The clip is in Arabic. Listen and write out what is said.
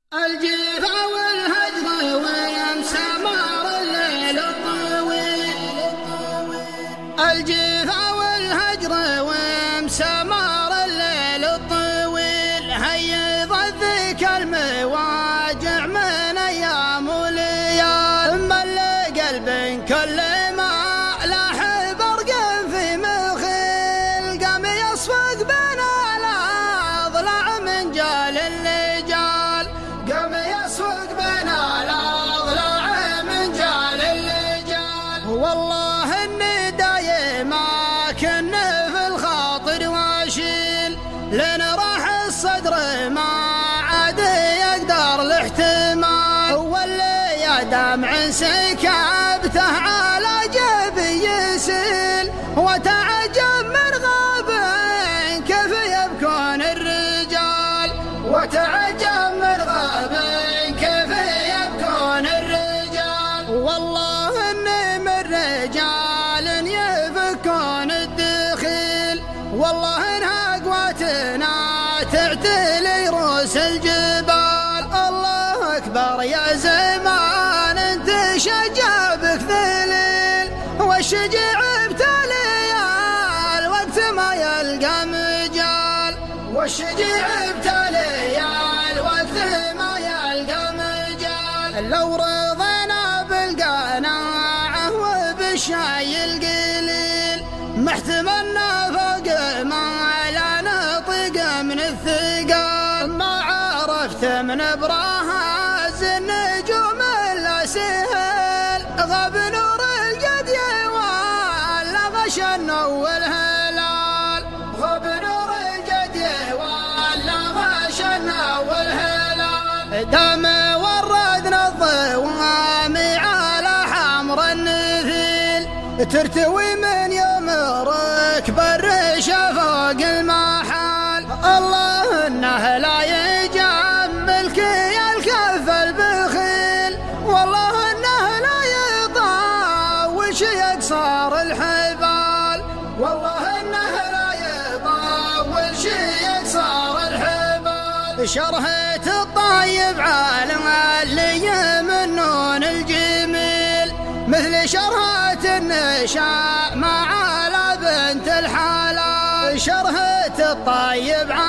الجفا والهجر وينسى مار الليل الطويل. الجفا والهجر وينسى مار الليل الطويل. هيض ذيك المواجع من ايام وليال. مل قلب كل ما لاح برق في مخيل. قام يصفق بين الاضلاع من جال اللجال. قام يصفق بين الاضلاع من جال اللجال. والله اني دايما كن في الخاطر واشيل. لين راح الصدر ما عاد يقدر الاحتمال. واللي يا دمع سكبته على جبي يسيل. وتعجب من غاب كيف يبكون الرجال. وتعجب من غاب كيف يبكون الرجال. والله اني من رجال يفكون الدخيل. والله انها قواتنا تعتلي رؤوس الجبال. الله اكبر يا زمان انت شجابك ذليل. والشجاع ابتلي الوقت ما يلقى مجال. والشجاع ابتلي الوقت ما يلقى مجال. لو رضينا بالقناعة وبالشاي القليل محتملنا فوق ما لا نطق من الثقال. ما عرفت من براها النجوم الا سهل. غاب نور الجدي ولا غش النو الهلال. غاب نور الجدي ولا غش النو الهلال. دام وردنا الضوام على حمر النذيل. ترتوي من يوم ركب الرشا فوق المحال. الله انه لا يجملك يا الكف البخيل. والله انه لا يطاول شي يقصر الحبال. والله انه لا يطاول شي يقصر الحبال. شرهة الطيب عالم اللي من نون الجميل. مثل شرهة النشاء مع على بنت الحلال. شرهة الطيب